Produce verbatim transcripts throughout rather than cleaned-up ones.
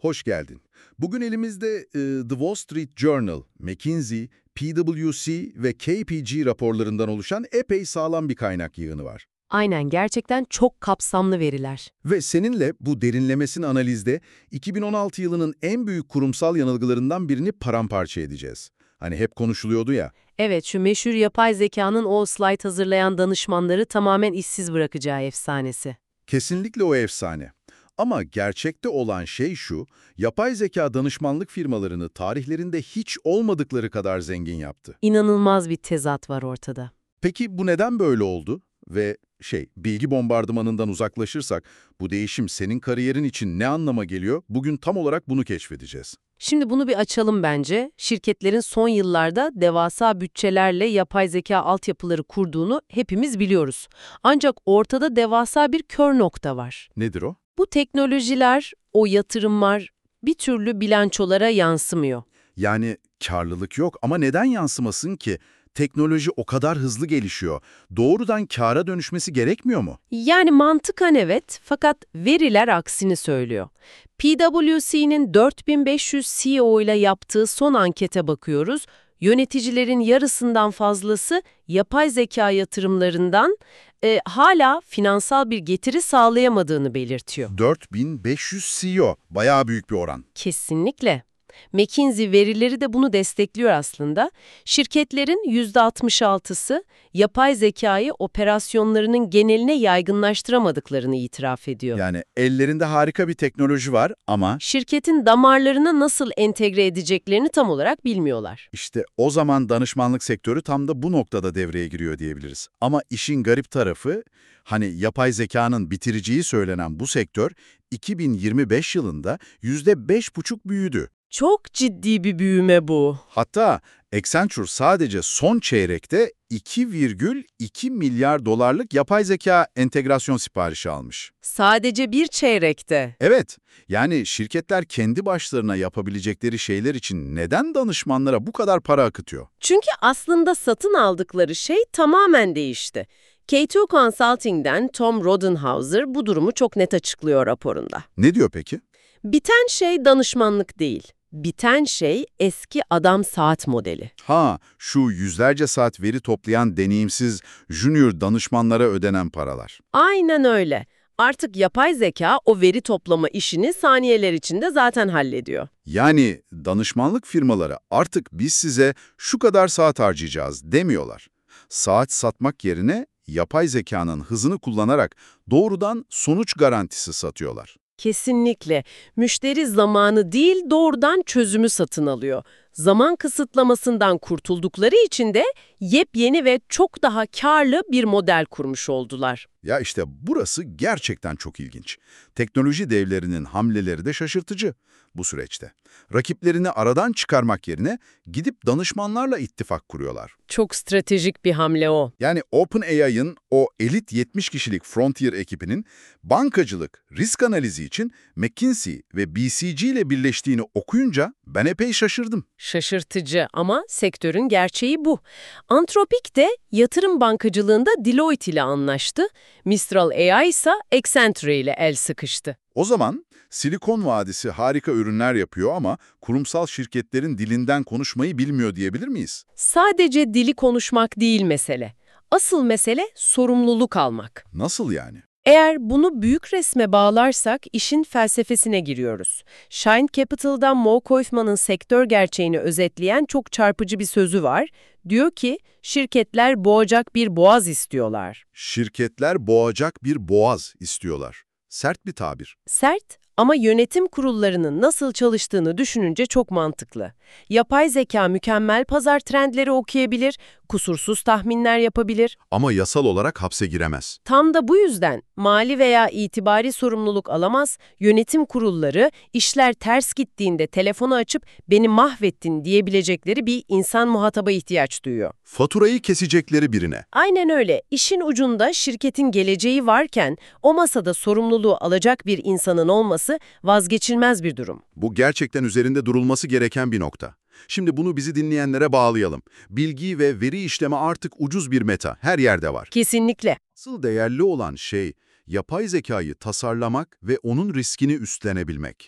Hoş geldin. Bugün elimizde e, The Wall Street Journal, McKinsey, P W C ve K P M G raporlarından oluşan epey sağlam bir kaynak yığını var. Aynen, gerçekten çok kapsamlı veriler. Ve seninle bu derinlemesine analizde iki bin on altı yılının en büyük kurumsal yanılgılarından birini paramparça edeceğiz. Hani hep konuşuluyordu ya. Evet, şu meşhur yapay zekanın o slide hazırlayan danışmanları tamamen işsiz bırakacağı efsanesi. Kesinlikle o efsane. Ama gerçekte olan şey şu, yapay zeka danışmanlık firmalarını tarihlerinde hiç olmadıkları kadar zengin yaptı. İnanılmaz bir tezat var ortada. Peki bu neden böyle oldu? Ve şey, bilgi bombardımanından uzaklaşırsak, bu değişim senin kariyerin için ne anlama geliyor? Bugün tam olarak bunu keşfedeceğiz. Şimdi bunu bir açalım bence. Şirketlerin son yıllarda devasa bütçelerle yapay zeka altyapıları kurduğunu hepimiz biliyoruz. Ancak ortada devasa bir kör nokta var. Nedir o? Bu teknolojiler, o yatırımlar bir türlü bilançolara yansımıyor. Yani karlılık yok ama neden yansımasın ki? Teknoloji o kadar hızlı gelişiyor. Doğrudan kâra dönüşmesi gerekmiyor mu? Yani mantıken evet, fakat veriler aksini söylüyor. P W C'nin dört bin beş yüz C E O ile yaptığı son ankete bakıyoruz. Yöneticilerin yarısından fazlası yapay zeka yatırımlarından e, hala finansal bir getiri sağlayamadığını belirtiyor. dört bin beş yüz C E O, bayağı büyük bir oran. Kesinlikle. McKinsey verileri de bunu destekliyor aslında. Şirketlerin yüzde altmış altısı yapay zekayı operasyonlarının geneline yaygınlaştıramadıklarını itiraf ediyor. Yani ellerinde harika bir teknoloji var ama Şirketin damarlarına nasıl entegre edeceklerini tam olarak bilmiyorlar. işte o zaman danışmanlık sektörü tam da bu noktada devreye giriyor diyebiliriz. Ama işin garip tarafı, hani yapay zekanın bitireceği söylenen bu sektör iki bin yirmi beş yılında yüzde beş buçuk büyüdü. Çok ciddi bir büyüme bu. Hatta Accenture sadece son çeyrekte iki virgül iki milyar dolarlık yapay zeka entegrasyon siparişi almış. Sadece bir çeyrekte. Evet, yani şirketler kendi başlarına yapabilecekleri şeyler için neden danışmanlara bu kadar para akıtıyor? Çünkü aslında satın aldıkları şey tamamen değişti. K iki Consulting'den Tom Rodenhauser bu durumu çok net açıklıyor raporunda. Ne diyor peki? Biten şey danışmanlık değil. Biten şey eski adam saat modeli. Ha, şu yüzlerce saat veri toplayan deneyimsiz junior danışmanlara ödenen paralar. Aynen öyle. Artık yapay zeka o veri toplama işini saniyeler içinde zaten hallediyor. Yani danışmanlık firmaları artık biz size şu kadar saat harcayacağız demiyorlar. Saat satmak yerine yapay zekanın hızını kullanarak doğrudan sonuç garantisi satıyorlar. Kesinlikle. Müşteri zamanı değil doğrudan çözümü satın alıyor. Zaman kısıtlamasından kurtuldukları için de yepyeni ve çok daha karlı bir model kurmuş oldular. Ya işte burası gerçekten çok ilginç. Teknoloji devlerinin hamleleri de şaşırtıcı bu süreçte. Rakiplerini aradan çıkarmak yerine gidip danışmanlarla ittifak kuruyorlar. Çok stratejik bir hamle o. Yani OpenAI'ın o elit yetmiş kişilik Frontier ekibinin bankacılık, risk analizi için McKinsey ve B C G ile birleştiğini okuyunca ben epey şaşırdım. Şaşırtıcı ama sektörün gerçeği bu. Anthropic de yatırım bankacılığında Deloitte ile anlaştı. Mistral A I ise Accenture ile el sıkıştı. O zaman Silikon Vadisi harika ürünler yapıyor ama kurumsal şirketlerin dilinden konuşmayı bilmiyor diyebilir miyiz? Sadece dili konuşmak değil mesele. Asıl mesele sorumluluk almak. Nasıl yani? Eğer bunu büyük resme bağlarsak işin felsefesine giriyoruz. Shine Capital'dan Mo Koifman'ın sektör gerçeğini özetleyen çok çarpıcı bir sözü var. Diyor ki, şirketler boğacak bir boğaz istiyorlar. Şirketler boğacak bir boğaz istiyorlar. Sert bir tabir. Sert ama yönetim kurullarının nasıl çalıştığını düşününce çok mantıklı. Yapay zeka mükemmel pazar trendleri okuyabilir, kusursuz tahminler yapabilir. Ama yasal olarak hapse giremez. Tam da bu yüzden mali veya itibari sorumluluk alamaz, yönetim kurulları işler ters gittiğinde telefonu açıp beni mahvettin diyebilecekleri bir insan muhataba ihtiyaç duyuyor. Faturayı kesecekleri birine. Aynen öyle. İşin ucunda şirketin geleceği varken o masada sorumluluğu alacak bir insanın olması vazgeçilmez bir durum. Bu gerçekten üzerinde durulması gereken bir nokta. Şimdi bunu bizi dinleyenlere bağlayalım. Bilgi ve veri işleme artık ucuz bir meta, her yerde var. Kesinlikle. Asıl değerli olan şey, yapay zekayı tasarlamak ve onun riskini üstlenebilmek.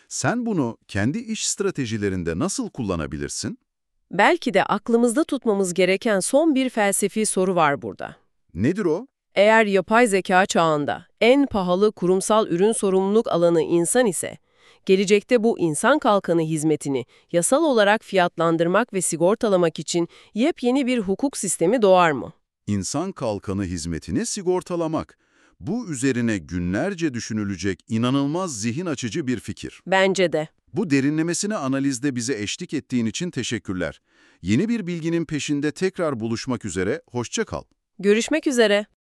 Sen bunu kendi iş stratejilerinde nasıl kullanabilirsin? Belki de aklımızda tutmamız gereken son bir felsefi soru var burada. Nedir o? Eğer yapay zeka çağında en pahalı kurumsal ürün sorumluluk alanı insan ise, gelecekte bu insan kalkanı hizmetini yasal olarak fiyatlandırmak ve sigortalamak için yepyeni bir hukuk sistemi doğar mı? İnsan kalkanı hizmetini sigortalamak. Bu üzerine günlerce düşünülecek inanılmaz zihin açıcı bir fikir. Bence de. Bu derinlemesine analizde bize eşlik ettiğin için teşekkürler. Yeni bir bilginin peşinde tekrar buluşmak üzere, hoşça kal. Görüşmek üzere.